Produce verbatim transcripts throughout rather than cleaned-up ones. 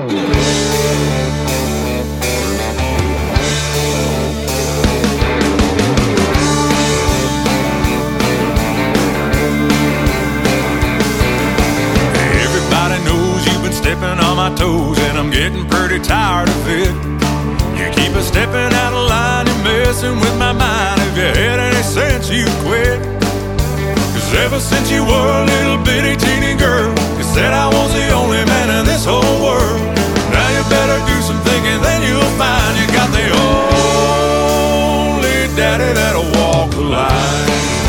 Everybody knows you've been stepping on my toes, and I'm getting pretty tired of it. You keep a stepping out of line, you're messing with my mind. If you had any sense, you'd quit. Cause ever since you were a little bitty teeny girl, you said I was the only man in this whole world. Now you better do some thinking, then you'll find you got the only daddy that'll walk the line.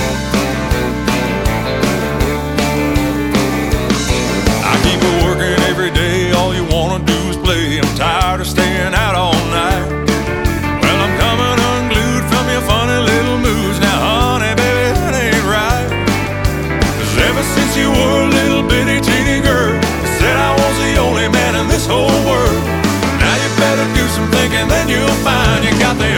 I keep it working every day, all you wanna do is play. I'm tired of staying out all night. Well, I'm coming unglued from your funny little moves. Now, honey, baby, that ain't right. Cause ever since you were a little bitty teeny girl, you said I was the only man in this whole world. Now you better do some thinking, then you'll find you got the